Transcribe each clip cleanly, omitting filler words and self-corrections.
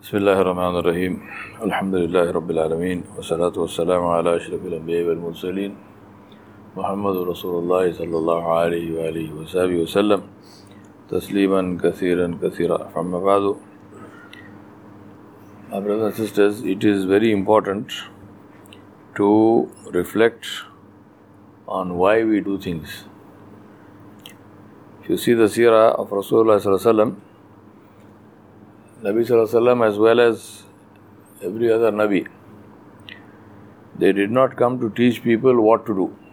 Bismillahirrahmanirrahim. Alhamdulillahi Rabbil Alameen. Wassalatu wassalamu ala ashrafil anbiya wal mursaleen. Muhammadur Rasulullah sallallahu alayhi wa alihi wa sahbihi wa sallam. Tasliman kathiran kathira. Amma ba'du. My brothers and sisters, it is very important to reflect on why we do things. If you see the seerah of Rasulullah sallallahu alayhi wa sallam, Nabi Sallallahu Alaihi Wasallam as well as every other Nabi, they did not come to teach people what to do.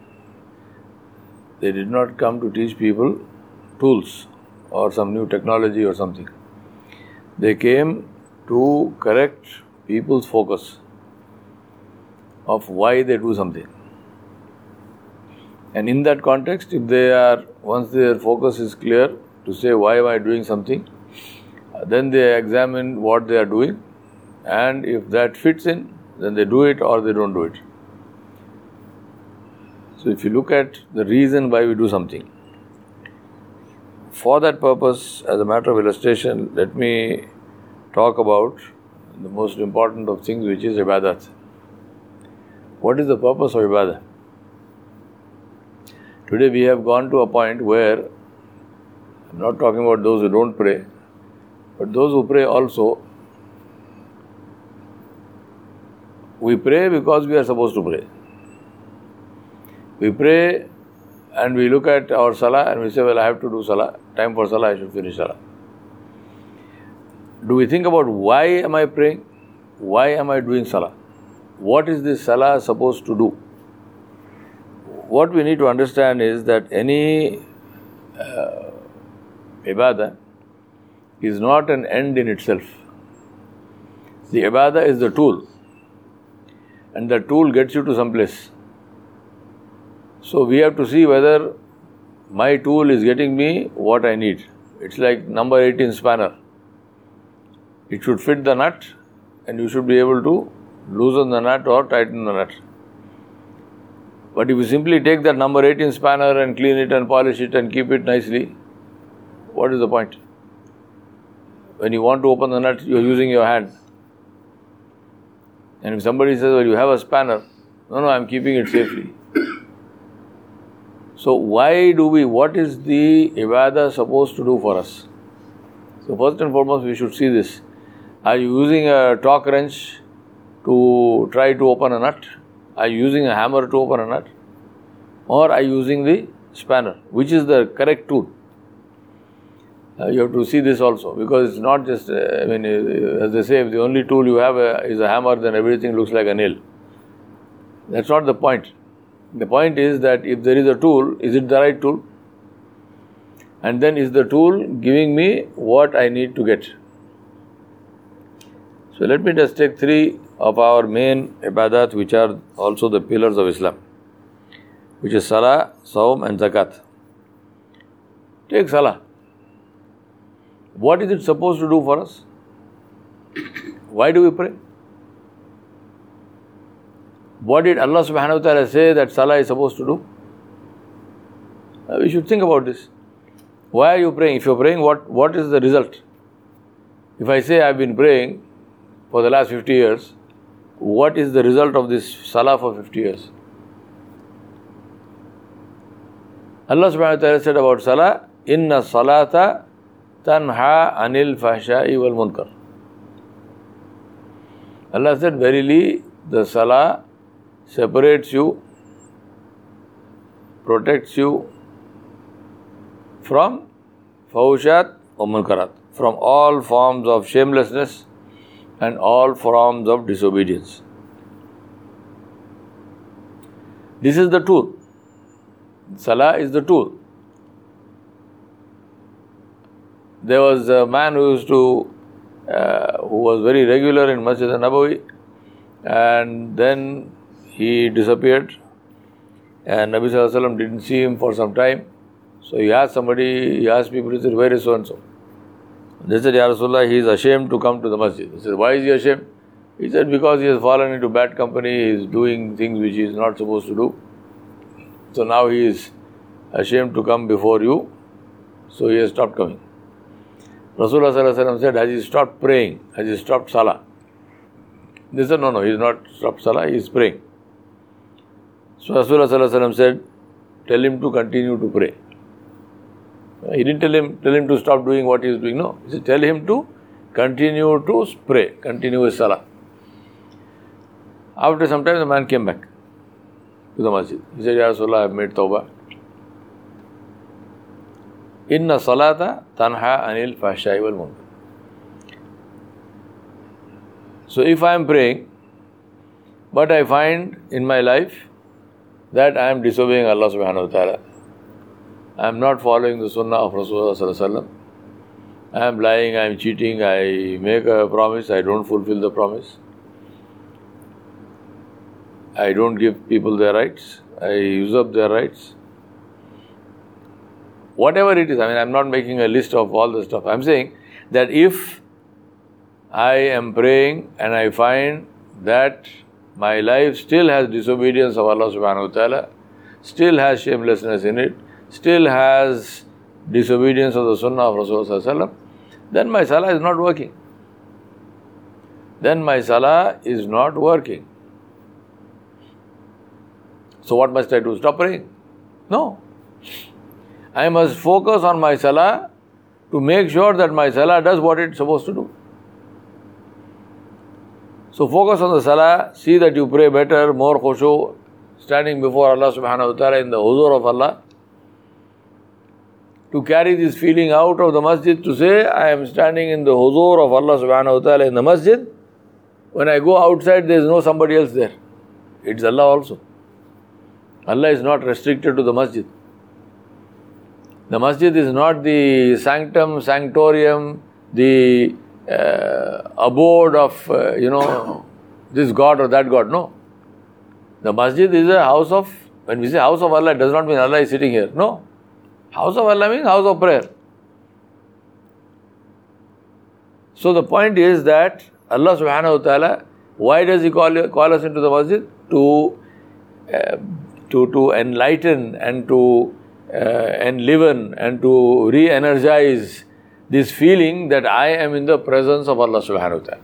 They did not come to teach people tools or some new technology or something. They came to correct people's focus of why they do something. And in that context, once their focus is clear to say why am I doing something, then they examine what they are doing, and if that fits in, then they do it or they don't do it. So if you look at the reason why we do something, for that purpose, as a matter of illustration, let me talk about the most important of things, which is ibadat. What is the purpose of ibadah? Today we have gone to a point where, I'm not talking about those who don't pray, but those who pray also, we pray because we are supposed to pray. We pray and we look at our salah and we say, well, I have to do salah. Time for salah, I should finish salah. Do we think about why am I praying? Why am I doing salah? What is this salah supposed to do? What we need to understand is that any ibadah is not an end in itself. The ibadah is the tool, and the tool gets you to some place. So we have to see whether my tool is getting me what I need. It's like number 18 spanner. It should fit the nut, and you should be able to loosen the nut or tighten the nut. But if you simply take that number 18 spanner and clean it and polish it and keep it nicely, what is the point? When you want to open the nut, you are using your hand. And if somebody says, well, you have a spanner, no, I'm keeping it safely. So what is the ibadah supposed to do for us? So first and foremost, we should see this. Are you using a torque wrench to try to open a nut? Are you using a hammer to open a nut? Or are you using the spanner? Which is the correct tool? You have to see this also, because it's not just, as they say, if the only tool you have is a hammer, then everything looks like a nail. That's not the point. The point is that if there is a tool, is it the right tool? And then is the tool giving me what I need to get? So let me just take three of our main ibadat, which are also the pillars of Islam, which is salah, saum and zakat. Take salah. What is it supposed to do for us? Why do we pray? What did Allah subhanahu wa ta'ala say that salah is supposed to do? We should think about this. Why are you praying? If you're praying, what is the result? If I say I've been praying for the last 50 years, what is the result of this salah for 50 years? Allah subhanahu wa ta'ala said about salah, inna salata tanha anil fahsha'i wal munkar. Allah said, verily the salah separates you, protects you from fahushat or munkarat, from all forms of shamelessness and all forms of disobedience. This is the tool. Salah is the tool. There was a man who was very regular in Masjid al-Nabawi, and then he disappeared, and Nabi Sallallahu Alaihi Wasallam didn't see him for some time. So he asked people, he said, where is so-and-so? They said, Ya Rasulullah, he is ashamed to come to the masjid. He said, why is he ashamed? He said, because he has fallen into bad company, he is doing things which he is not supposed to do. So now he is ashamed to come before you, so he has stopped coming. Rasulullah sallallahu alaihi wasallam said, has he stopped praying? Has he stopped salah? They said, no, he's not stopped salah, he is praying. So Rasulullah sallallahu alaihi wasallam said, tell him to continue to pray. He didn't tell him to stop doing what he is doing. No, he said, tell him to continue to pray, continue his salah. After some time, the man came back to the masjid. He said, Ya Rasulullah, I have made tawbah. Inna salata tanha anil fahshai wal munkar. So if I am praying, but I find in my life that I am disobeying Allah subhanahu wa ta'ala, I am not following the sunnah of Rasulullah sallallahu alaihi wasallam, I am lying, I am cheating, I make a promise, I don't fulfill the promise, I don't give people their rights, I use up their rights. Whatever it is, I am not making a list of all the stuff. I am saying that if I am praying and I find that my life still has disobedience of Allah subhanahu wa ta'ala, still has shamelessness in it, still has disobedience of the sunnah of Rasulullah sallallahu alaihi wasallam, then my salah is not working. Then my salah is not working. So what must I do? Stop praying? No. I must focus on my salah to make sure that my salah does what it's supposed to do. So focus on the salah, see that you pray better, more khushu, standing before Allah subhanahu wa ta'ala in the huzur of Allah. To carry this feeling out of the masjid to say, I am standing in the huzur of Allah subhanahu wa ta'ala in the masjid. When I go outside, there is no somebody else there. It's Allah also. Allah is not restricted to the masjid. The masjid is not the sanctum, sanctorium, the abode of, this God or that God. No. The masjid is a house of, when we say house of Allah, it does not mean Allah is sitting here. No. House of Allah means house of prayer. So the point is that Allah subhanahu wa ta'ala, why does He call us into the masjid? To enlighten and to enliven and to re-energize this feeling that I am in the presence of Allah subhanahu wa ta'ala.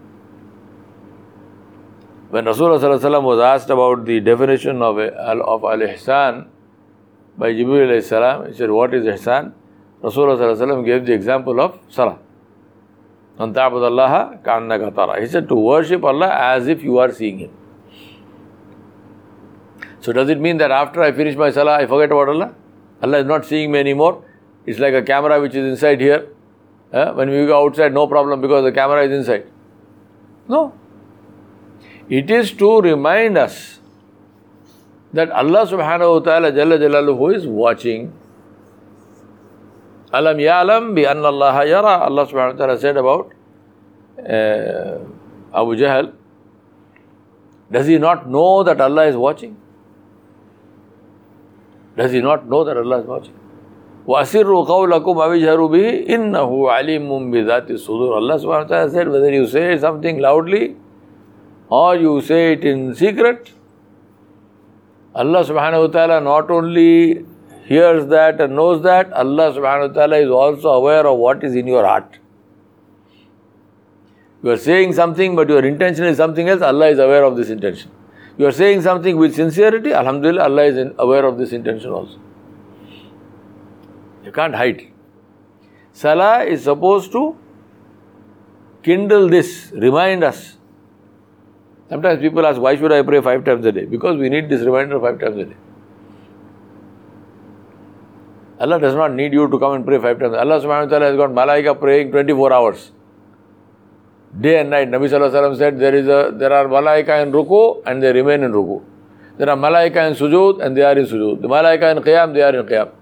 When Rasulullah sallallahu alaihi wasallam was asked about the definition of al-ihsan by Jibreel alayhi salam, he said, what is ihsan? Rasulullah sallallahu alaihi wasallam gave the example of salah. An ta'budallaha ka'annaka tara. He said to worship Allah as if you are seeing Him. So does it mean that after I finish my salah, I forget about Allah? Allah is not seeing me anymore. It's like a camera which is inside here. When we go outside, no problem because the camera is inside. No. It is to remind us that Allah subhanahu wa ta'ala jalla jalaluhu is watching. Alam ya'lam bi anna Allah yara. Allah subhanahu wa ta'ala said about Abu Jahl. Does he not know that Allah is watching? Does he not know that Allah is watching? وَأَسِرُّوا قَوْلَكُمْ أَوِجْهَرُوا بِهِ إِنَّهُ عَلِيمٌ بِذَاتِ الصُّدُورِ. Allah subhanahu wa ta'ala said, whether you say something loudly or you say it in secret, Allah subhanahu wa ta'ala not only hears that and knows that, Allah subhanahu wa ta'ala is also aware of what is in your heart. You are saying something but your intention is something else, Allah is aware of this intention. You are saying something with sincerity, alhamdulillah, Allah is aware of this intention also. You can't hide. Salah is supposed to kindle this, remind us. Sometimes people ask, why should I pray 5 times a day? Because we need this reminder 5 times a day. Allah does not need you to come and pray 5 times. Allah subhanahu wa ta'ala has got malaika praying 24 hours. Day and night. Nabi sallallahu alaihi wasallam said there are malaika in ruku and they remain in ruku. There are malaika in sujood and they are in sujood. The malaika in qiyam, they are in qiyam.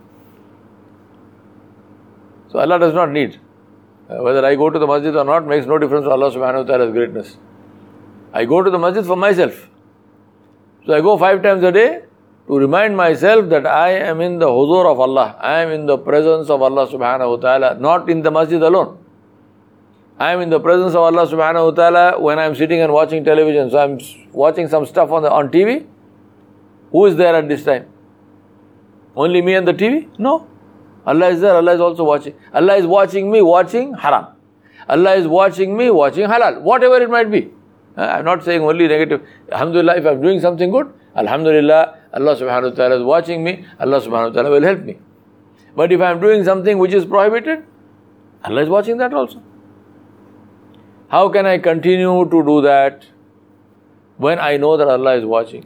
So Allah does not need. Whether I go to the masjid or not makes no difference to Allah subhanahu wa ta'ala's greatness. I go to the masjid for myself. So I go 5 times a day to remind myself that I am in the huzur of Allah. I am in the presence of Allah subhanahu wa ta'ala, not in the masjid alone. I am in the presence of Allah subhanahu wa ta'ala when I am sitting and watching television. So I am watching some stuff on TV. Who is there at this time? Only me and the TV? No. Allah is there, Allah is also watching. Allah is watching me watching haram. Allah is watching me watching halal, whatever it might be. I'm not saying only negative. Alhamdulillah, if I'm doing something good, Alhamdulillah, Allah subhanahu wa ta'ala is watching me, Allah subhanahu wa ta'ala will help me. But if I'm doing something which is prohibited, Allah is watching that also. How can I continue to do that when I know that Allah is watching?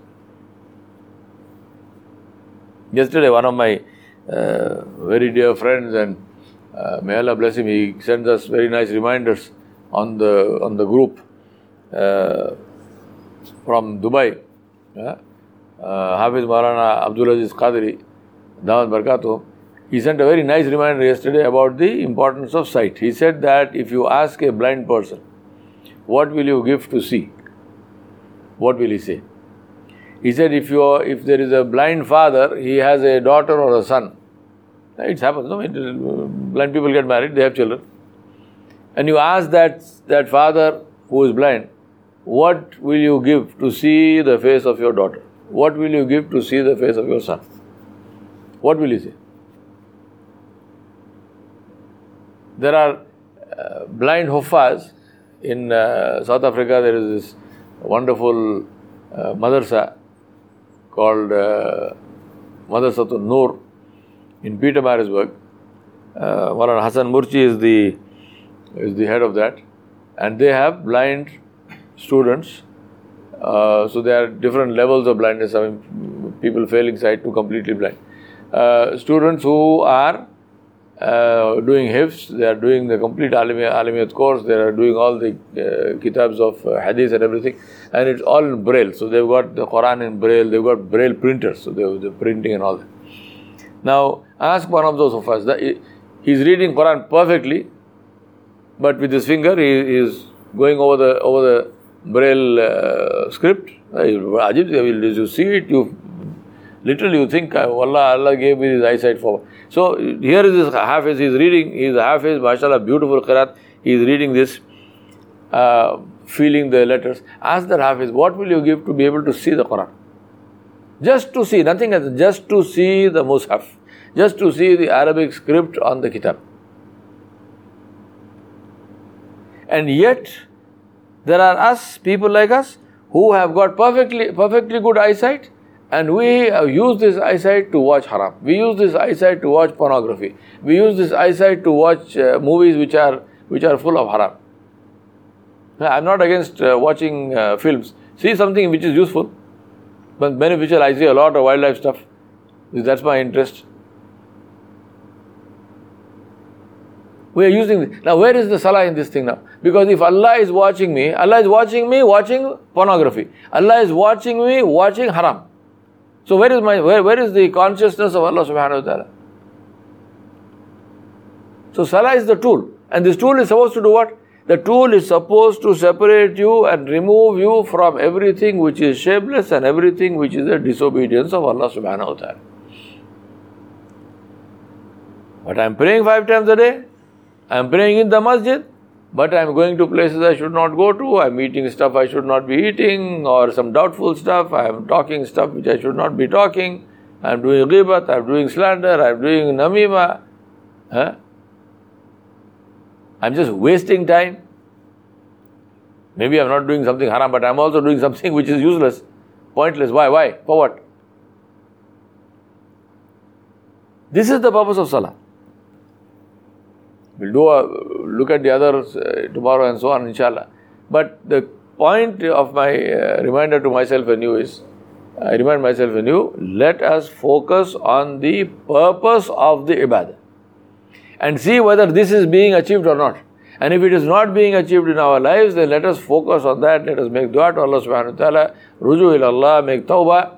Yesterday, one of my very dear friends, and may Allah bless him, he sends us very nice reminders on the group from Dubai. Hafiz Maulana Abdul Aziz Qadri, Damat Barakatuh, he sent a very nice reminder yesterday about the importance of sight. He said that if you ask a blind person, what will you give to see? What will he say? He said if there is a blind father, he has a daughter or a son. It happens, no? Blind people get married, they have children. And you ask that father who is blind, what will you give to see the face of your daughter? What will you give to see the face of your son? What will he say? There are blind huffaz. In South Africa, there is this wonderful madrasa called Madrasatul Noor in Pietermaritzburg. Maulana Hassan Murchi is the head of that, and they have blind students. So there are different levels of blindness. I mean, people failing sight to completely blind. Students who are doing hifz, they are doing the complete Alimiyat course, they are doing all the kitabs of hadith and everything, and it's all in Braille. So they've got the Quran in Braille, they've got Braille printers, so they're printing and all that. Now, ask one of those of us, he's reading Quran perfectly, but with his finger he is going over the Braille script. Ajib, you see it, literally you think, Allah gave me his eyesight for. So here is this Hafiz, he is a Hafiz, mashallah, beautiful qiraat, he is reading this, feeling the letters. Ask the Hafiz, what will you give to be able to see the Quran? Just to see, nothing else, just to see the Mus'haf, just to see the Arabic script on the kitab. And yet, there are us, people like us, who have got perfectly good eyesight, and we use this eyesight to watch haram. We use this eyesight to watch pornography. We use this eyesight to watch movies which are full of haram. I'm not against watching films. See something which is useful, but beneficial. I see a lot of wildlife stuff. That's my interest. We are using this. Now, where is the salah in this thing now? Because if Allah is watching me watching pornography. Allah is watching me watching haram. So where is the consciousness of Allah subhanahu wa ta'ala? So salah is the tool. And this tool is supposed to do what? The tool is supposed to separate you and remove you from everything which is shapeless and everything which is a disobedience of Allah subhanahu wa ta'ala. But I am praying 5 times a day. I am praying in the masjid. But I am going to places I should not go to. I am eating stuff I should not be eating, or some doubtful stuff. I am talking stuff which I should not be talking. I am doing ghibat, I am doing slander, I am doing namima. I am just wasting time. Maybe I am not doing something haram, but I am also doing something which is useless, pointless. Why? For what? This is the purpose of salah. We'll do look at the others tomorrow and so on, inshallah. But the point of my reminder to myself and you is, I remind myself and you, let us focus on the purpose of the ibadah and see whether this is being achieved or not. And if it is not being achieved in our lives, then let us focus on that. Let us make dua to Allah subhanahu wa ta'ala, ruju ila Allah, make tawbah,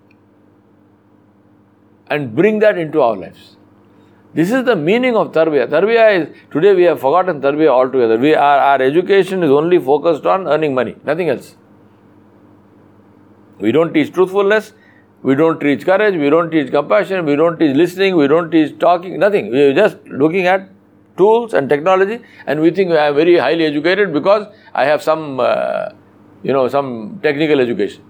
and bring that into our lives. This is the meaning of tarbiyah. Tarbiyah is, today we have forgotten tarbiyah altogether. Our education is only focused on earning money, nothing else. We don't teach truthfulness, we don't teach courage, we don't teach compassion, we don't teach listening, we don't teach talking, nothing. We are just looking at tools and technology, and we think I am very highly educated because I have some technical education.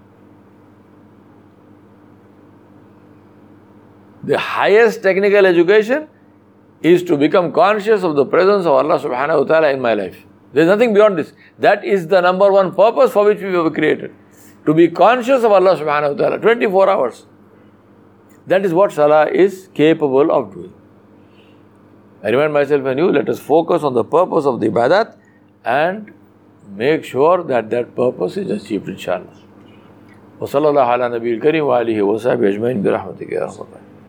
The highest technical education is to become conscious of the presence of Allah subhanahu wa ta'ala in my life. There is nothing beyond this. That is the number one purpose for which we were created. To be conscious of Allah subhanahu wa ta'ala 24 hours. That is what salah is capable of doing. I remind myself and you, let us focus on the purpose of the ibadat and make sure that that purpose is achieved, inshallah. وصلى الله على نبي الكريم وآله وصحبه أجمعين برحمتك يا رب العالمين.